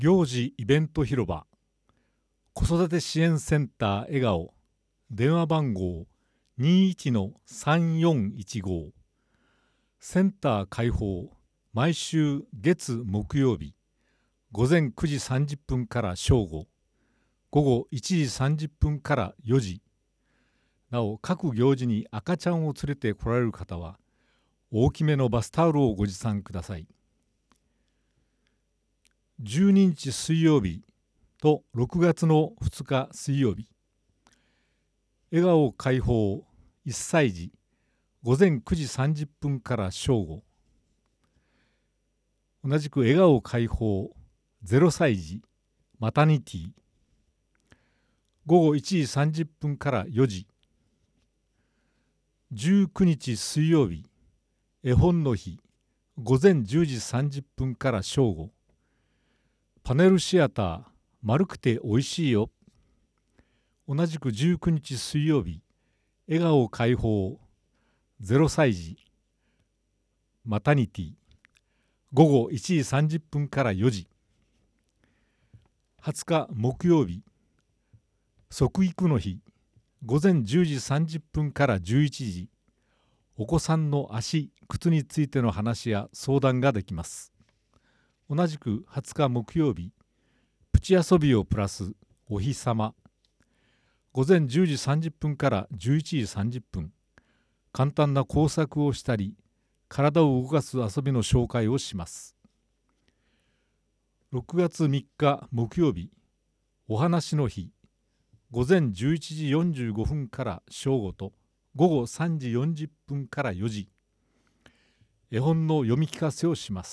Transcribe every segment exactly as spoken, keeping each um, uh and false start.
行事イベント広場子育て支援センター笑顔電話番号 にいちのさんよんいちご センター開放毎週月木曜日午前くじさんじゅっぷんから正午午後いちじさんじゅっぷんからよじなお各行事に赤ちゃんを連れて来られる方は大きめのバスタオルをご持参ください。じゅうににち水曜日とろくがつのふつか水曜日笑顔開放いっさい児午前くじさんじゅっぷんから正午同じく笑顔開放ぜろさい児マタニティ午後いちじさんじゅっぷんからよじじゅうくにち水曜日絵本の日午前じゅうじさんじゅっぷんから正午パネルシアター丸くておいしいよ同じくじゅうくにち水曜日笑顔開放ぜろさい児マタニティ午後いちじさんじゅっぷんからよじはつか木曜日即育の日午前じゅうじさんじゅっぷんからじゅういちじお子さんの足靴についての話や相談ができます。同じくはつか木曜日プチ遊びをプラスお日様午前じゅうじさんじゅっぷんからじゅういちじさんじゅっぷん簡単な工作をしたり体を動かす遊びの紹介をします。ろくがつみっか木曜日お話の日午前じゅういちじよんじゅうごふんから正午と午後さんじよんじゅっぷんからよじ絵本の読み聞かせをします。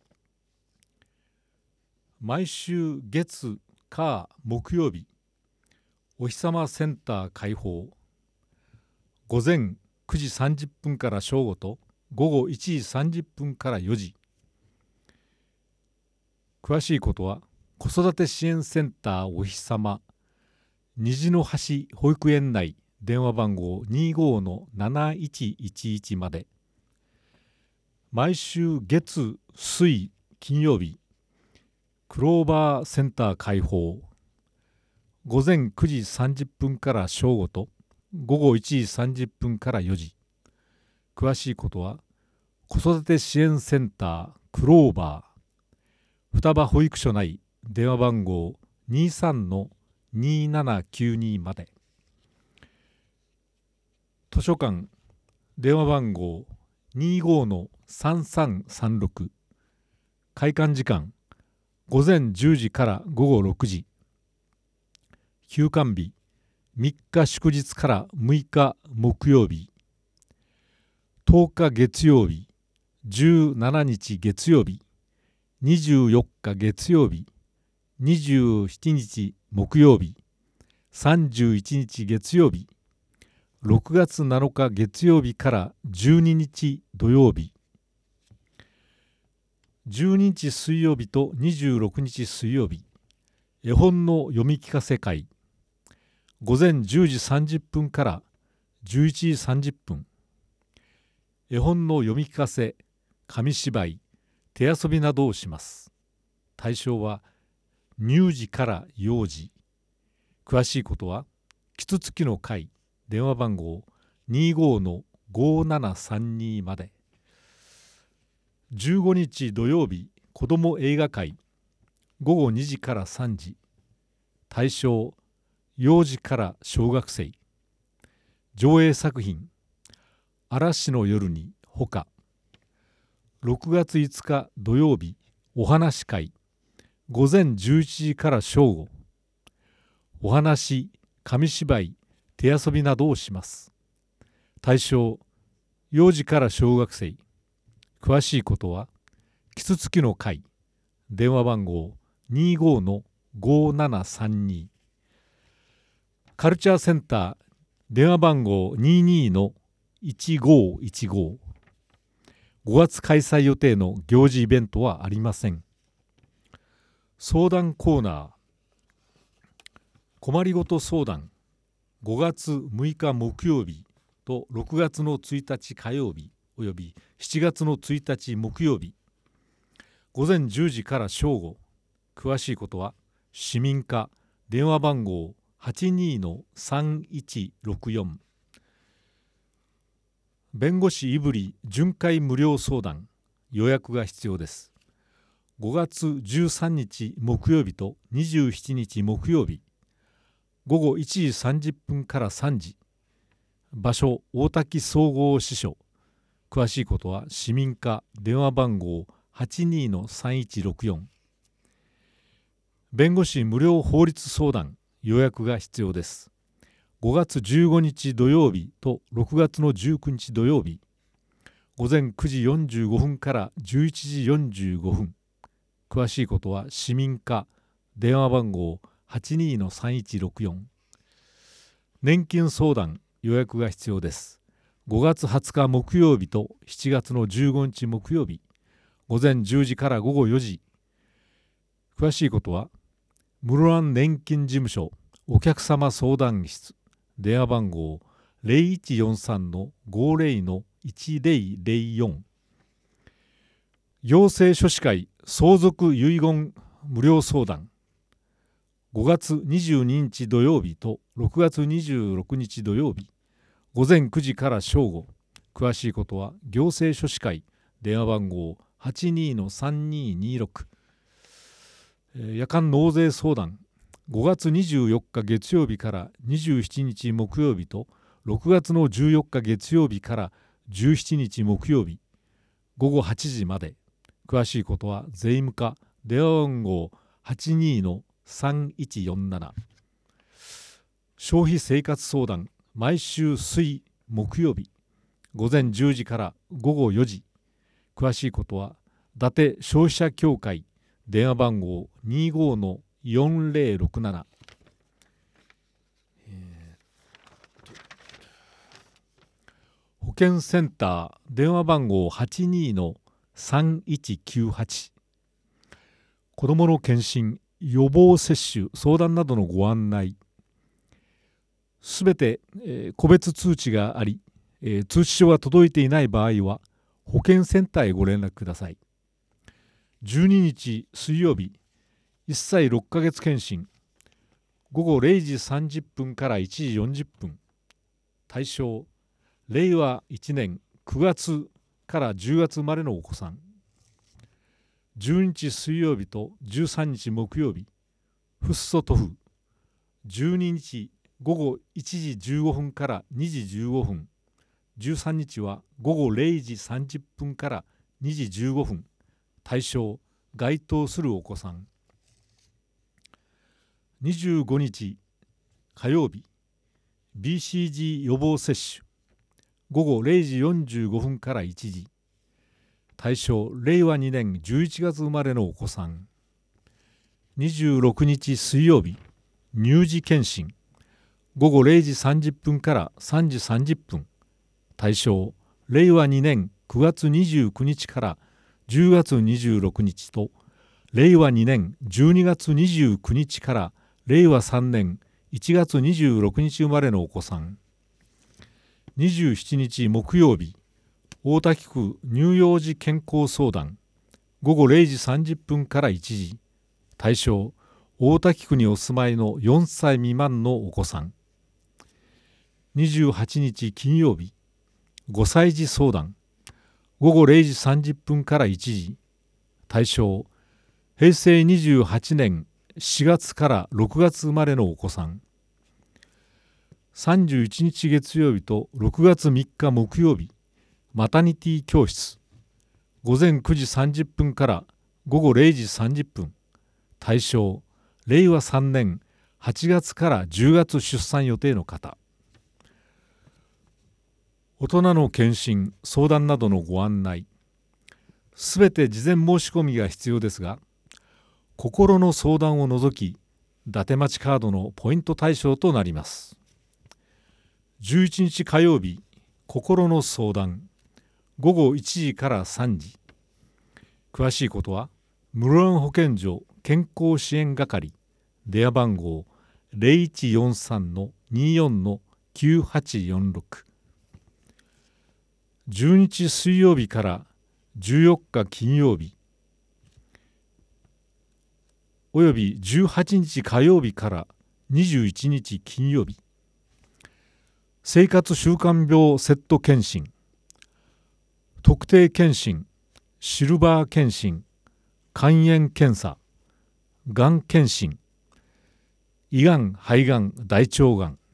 毎週月火木曜日お日様センター開放午前くじさんじゅっぷんから正午と午後いちじさんじゅっぷんからよじ詳しいことは子育て支援センターお日様虹の橋保育園内電話番号 にじゅうごのなないちいちいち まで毎週月水金曜日クローバーセンター開放午前くじさんじゅっぷんから正午と午後いちじさんじゅっぷんからよじ詳しいことは子育て支援センタークローバー双葉保育所内電話番号 にじゅうさんのにななきゅうに まで図書館電話番号 にじゅうごのさんさんさんろく 開館時間午前じゅうじから午後ろくじ休館日みっか祝日からむいか木曜日とおか月曜日じゅうしちにち月曜日にじゅうよっか月曜日にじゅうしちにち木曜日さんじゅういちにち月曜日ろくがつなのか月曜日からじゅうににち土曜日じゅうににち水曜日とにじゅうろくにち水曜日絵本の読み聞かせ会午前じゅうじさんじゅっぷんからじゅういちじさんじゅっぷん絵本の読み聞かせ紙芝居手遊びなどをします。対象は乳児から幼児詳しいことはキツツキの会電話番号 にじゅうごのごななさんに までじゅうごにち土曜日子ども映画会ごごにじからさんじ対象幼児から小学生上映作品嵐の夜にほかろくがついつか土曜日お話会午前じゅういちじから正午お話紙芝居手遊びなどをします。対象幼児から小学生詳しいことはキツツキの会電話番号 にじゅうごのごななさんに カルチャーセンター電話番号 にじゅうにのいちごいちご ごがつ開催予定の行事イベントはありません。相談コーナー困りごと相談ごがつむいか木曜日とろくがつのついたち火曜日およびしちがつのついたち木曜日午前じゅうじから正午詳しいことは市民課電話番号 はちにー さんいちろくよん。弁護士いぶり巡回無料相談、予約が必要です。ごがつじゅうさんにち木曜日とにじゅうしちにち木曜日、ごごいちじさんじゅっぷんからさんじ。場所大滝総合支所。詳しいことは市民課電話番号 はちにー さんいちろくよん。弁護士無料法律相談、予約が必要です。ごがつじゅうごにち土曜日とろくがつのじゅうくにち土曜日、ごぜんくじよんじゅうごふんからじゅういちじよんじゅうごふん。詳しいことは市民課電話番号 はちにー さんいちろくよん。年金相談、予約が必要です。ごがつはつか木曜日としちがつのじゅうごにち木曜日、ごぜんじゅうじからごごよじ。詳しいことは室蘭年金事務所お客様相談室、電話番号 ゼロいちよんさん ごゼロ いちゼロゼロよん。行政書士会相続遺言無料相談、ごがつにじゅうににち土曜日とろくがつにじゅうろくにち土曜日、ごぜんくじから正午。詳しいことは行政書士会電話番号 はちにー さんにーにーろく。夜間納税相談、ごがつにじゅうよっか月曜日からにじゅうしちにち木曜日とろくがつのじゅうよっか月曜日からじゅうしちにち木曜日、ごごはちじまで。詳しいことは税務課電話番号 はちにー さんいちよんなな。消費生活相談、毎週水木曜日、ごぜんじゅうじからごごよじ。詳しいことは伊達消費者協会電話番号 にじゅうご よんゼロろくなな。保健センター電話番号 はちにー さんいちきゅうはち。子どもの検診、予防接種、相談などのご案内。すべて、えー、個別通知があり、えー、通知書が届いていない場合は保健センターへご連絡ください。じゅうににち水曜日、いっさいろっかげつ検診、ごごれいじさんじゅっぷんからいちじよんじゅっぷん。対象、れいわいちねんくがつからじゅうがつ生まれのお子さん。じゅうににち水曜日とじゅうさんにち木曜日、フッ素塗布。じゅうににちごごいちじじゅうごふんからにじじゅうごふん。じゅうさんにちはごごれいじさんじゅっぷんからにじじゅうごふん。対象、該当するお子さん。にじゅうごにち火曜日、ビーシージー 予防接種。ごごれいじよんじゅうごふんからいちじ。対象、れいわにねんじゅういちがつ生まれのお子さん。にじゅうろくにち水曜日、乳児検診。ごごれいじさんじゅっぷんからさんじさんじゅっぷん。対象、れいわにねんくがつにじゅうくにちからじゅうがつにじゅうろくにちと、れいわにねんじゅうにがつにじゅうくにちかられいわさんねんいちがつにじゅうろくにち生まれのお子さん。にじゅうしちにち木曜日、大滝区乳幼児健康相談。ごごれいじさんじゅっぷんからいちじ。対象、大滝区にお住まいのよんさい未満のお子さん。にじゅうはちにち金曜日、ごさい児相談。ごごれいじさんじゅっぷんからいちじ。対象、へいせいにじゅうはちねんしがつからろくがつ生まれのお子さん。さんじゅういちにち月曜日とろくがつみっか木曜日、マタニティ教室。ごぜんくじさんじゅっぷんからごごれいじさんじゅっぷん。対象、れいわさんねんはちがつからじゅうがつ出産予定の方。大人の検診、相談などのご案内。すべて事前申し込みが必要ですが、心の相談を除き、伊達町カードのポイント対象となります。じゅういちにち火曜日、心の相談。ごごいちじからさんじ。詳しいことは、室蘭保健所健康支援係、電話番号 ゼロいちよんさん にじゅうよん きゅうはちよんろく。じゅうににち水曜日からじゅうよっか金曜日、 およびじゅうはちにち火曜日からにじゅういちにち金曜日、生活習慣病セット検診、特定検診、シルバー検診、肝炎検査、がん検診、胃がん、肺がん、大腸がん。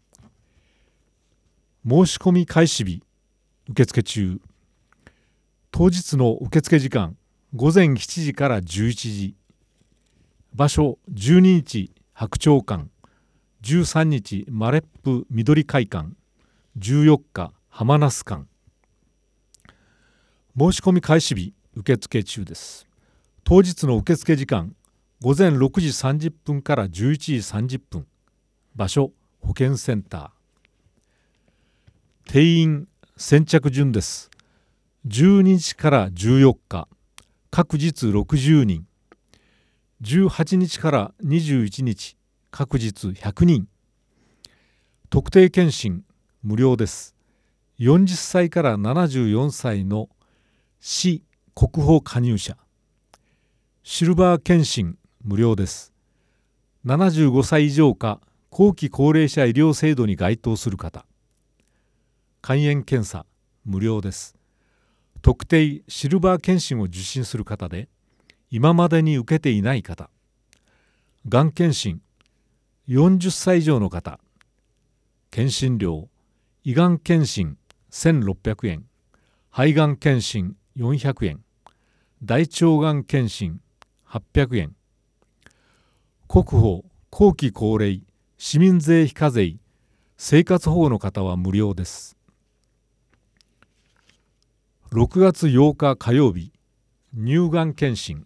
申し込み開始日、受付中。当日の受付時間、ごぜんしちじからじゅういちじ。場所、じゅうににち白鳥館、じゅうさんにちマレップ緑会館、じゅうよっか浜那須館。申し込み開始日、受付中です。当日の受付時間、ごぜんろくじさんじゅっぷんからじゅういちじさんじゅっぷん。場所、保健センター。定員、先着順です。じゅうににちからじゅうよっか、各日ろくじゅうにん。じゅうはちにちからにじゅういちにち、各日ひゃくにん。特定健診、無料です。よんじゅっさいからななじゅうよんさいの市国保加入者。シルバー健診、無料です。ななじゅうごさい以上か後期高齢者医療制度に該当する方。肝炎検査、無料です。特定シルバー検診を受診する方で、今までに受けていない方。がん検診、よんじゅっさい以上の方。検診料、胃がん検診せんろっぴゃくえん、肺がん検診よんひゃくえん、大腸がん検診はっぴゃくえん。国保、後期高齢、市民税非課税、生活保護の方は無料です。ろくがつようか火曜日、乳がん検診。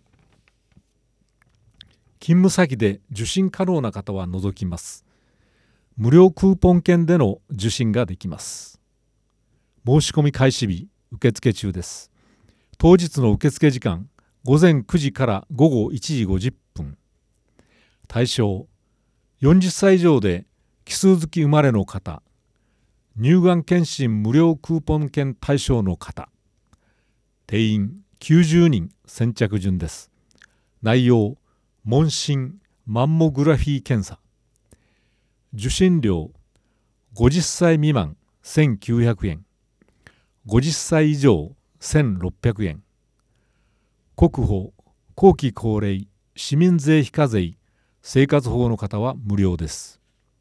勤務先で受診可能な方は除きます。無料クーポン券での受診ができます。申し込み開始日、受付中です。当日の受付時間、ごぜんくじからごごいちじごじゅっぷん。対象、よんじゅっさい以上で奇数月生まれの方、乳がん検診無料クーポン券対象の方。定員きゅうじゅうにん、先着順です。内容、問診マンモグラフィー検査。受診料、ごじゅっさい未満せんきゅうひゃくえん、ごじゅっさい以上せんろっぴゃくえん。国保、後期高齢、市民税非課税、生活保護の方は無料です。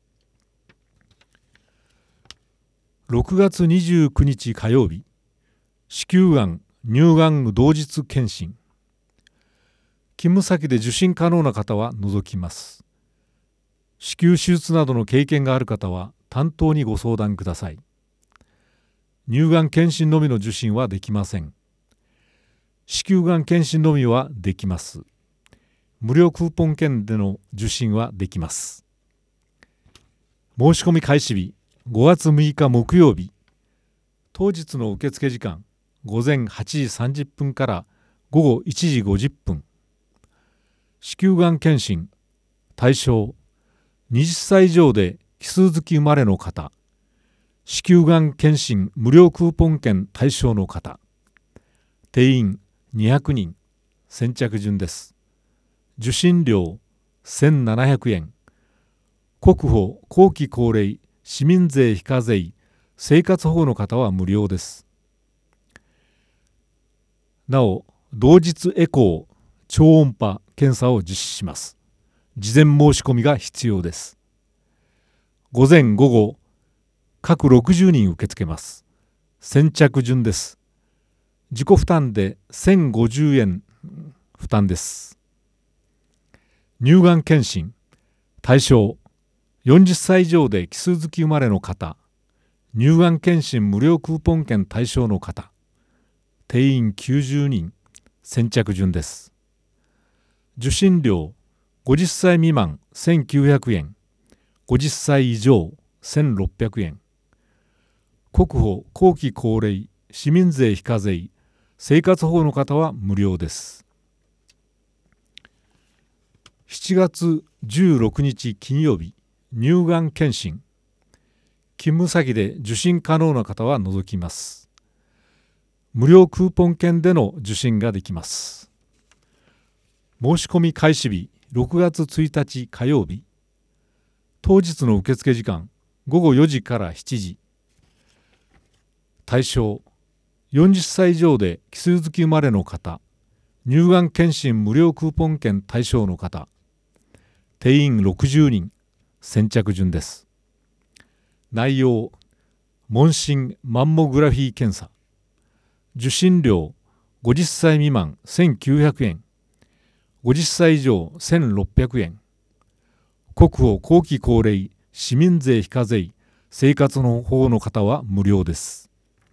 ろくがつにじゅうくにち火曜日、子宮がん、乳がん同日検診。勤務先で受診可能な方は除きます。子宮手術などの経験がある方は担当にご相談ください。乳がん検診のみの受診はできません。子宮がん検診のみはできます。無料クーポン券での受診はできます。申し込み開始日、ごがつむいか木曜日。当日の受付時間、ごぜんはちじさんじゅっぷんからごごいちじごじゅっぷん。子宮がん検診、対象、はたち以上で奇数月生まれの方。子宮がん検診無料クーポン券対象の方。定員にひゃくにん、先着順です。受診料せんななひゃくえん。国保、後期高齢、市民税非課税、生活保護の方は無料です。なお、同日エコー、超音波検査を実施します。事前申し込みが必要です。午前午後、各ろくじゅうにん受け付けます。先着順です。自己負担でせんごじゅうえん負担です。乳がん検診、対象、よんじゅっさい以上で奇数月生まれの方、乳がん検診無料クーポン券対象の方。定員きゅうじゅうにん、先着順です。受診料、ごじゅっさい未満せんきゅうひゃくえん、ごじゅっさい以上せんろっぴゃくえん。国保、後期高齢、市民税非課税、生活保護の方は無料です。しちがつじゅうろくにち金曜日、乳がん検診。勤務先で受診可能な方は除きます。無料クーポン券での受診ができます。申し込み開始日、 ろくがつついたち火曜日。当日の受付時間ごごよじからしちじ。対象よんじゅっさい以上で奇数月生まれの方、乳がん検診無料クーポン券対象の方、定員ろくじゅうにん、先着順です。内容、問診マンモグラフィー検査、受診料ごじゅっさい未満せんきゅうひゃくえん、ごじゅっさい以上せんろっぴゃくえん、国保後期高齢市民税非課税生活の保護の方は無料です。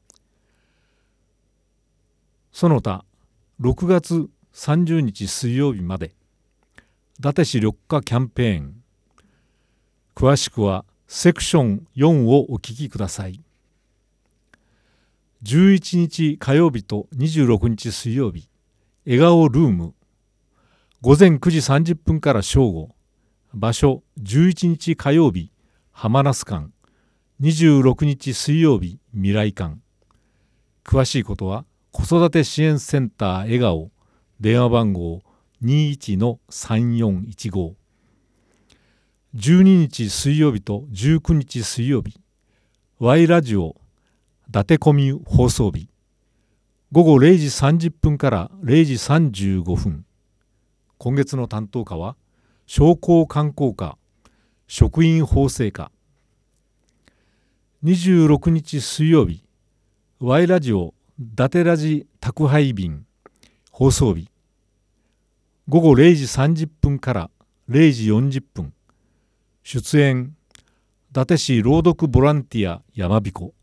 その他ろくがつさんじゅうにち水曜日まで伊達市緑化キャンペーン、詳しくはセクションよんをお聞きください。じゅういちにち火曜日とにじゅうろくにち水曜日、笑顔ルーム、ごぜんくじさんじゅっぷんから正午、場所じゅういちにち火曜日浜那須館、にじゅうろくにち水曜日未来館。詳しいことは子育て支援センター笑顔、電話番号 にじゅういちのさんよんいちご。じゅうににち水曜日とじゅうくにち水曜日、Y ラジオ伊達コミュ放送日、ごごれいじさんじゅっぷんかられいじさんじゅうごふん。今月の担当課は商工観光課、職員法制課。にじゅうろくにち水曜日、Y ラジオ伊達ラジ宅配便放送日、ごごれいじさんじゅっぷんかられいじよんじゅっぷん。出演伊達市朗読ボランティアやまびこ。